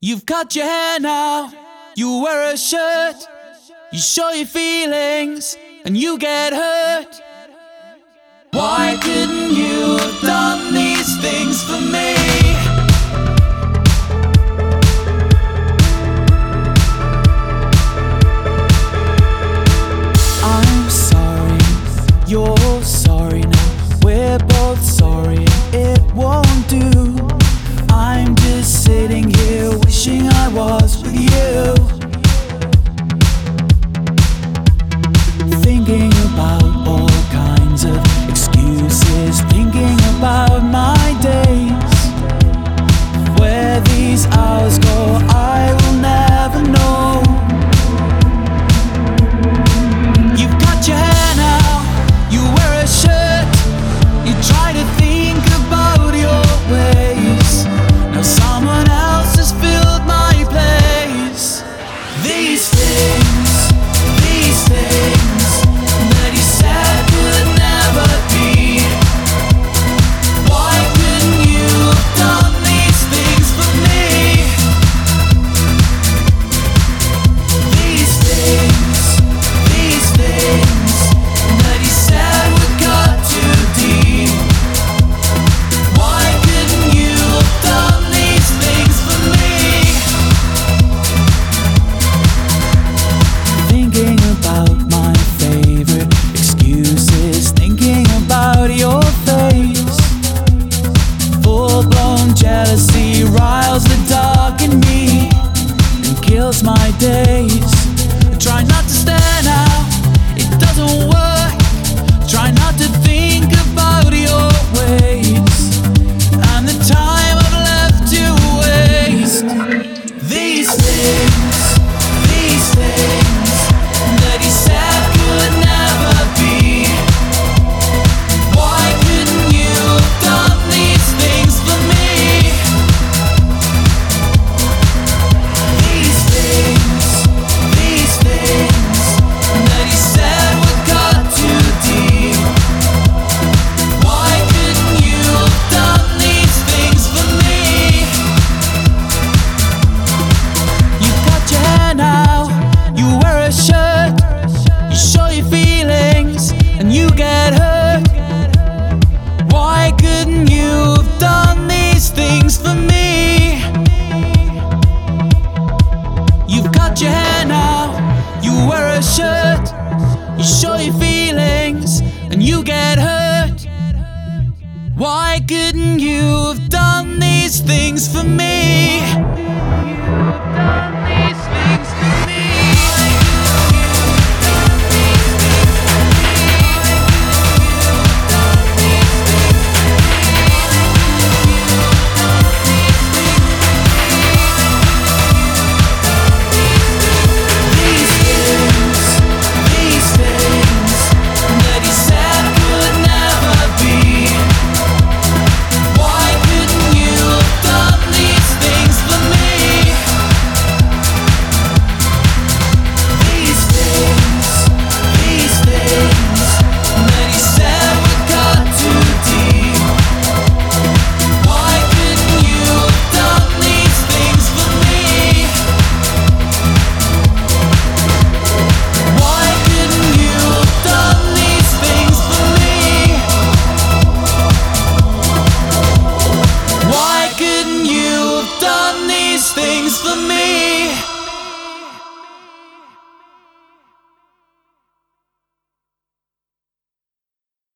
You've cut your hair now, you wear a shirt, you show your feelings, and you get hurt. Why couldn't you have done these things for me? I'm sorry, you're sorry now, we're both sorry, it won't do. I'm just sitting here wishing I was with you, thinking about all kinds of excuses, thinking about my days. Where these hours go, I will never know. You've got your hair now, you wear a shirt, you try to think about your ways. Now someone else has filled my place. These things that you said could never be. Why couldn't you have done these things for me? These things that you said would cut too deep. Why couldn't you have done these things for me? Thinking about my favorite excuses, thinking about your face. Full-blown jealousy riles the dark in me and kills my days. I try not to stare now, it doesn't work. Try not to think about your ways and the time I've left to waste. These things that you said could never be. Why couldn't you have done these things for me? These things that you said would cut too deep. Why couldn't you have done these things for me? You cut your hair now, you wear a shirt, you show your feelings, and you get hurt. Why couldn't you have done these things for me? You've cut your hair now, you wear a shirt, you show your feelings, and you get hurt. Why couldn't you have done these things for me? Things for me.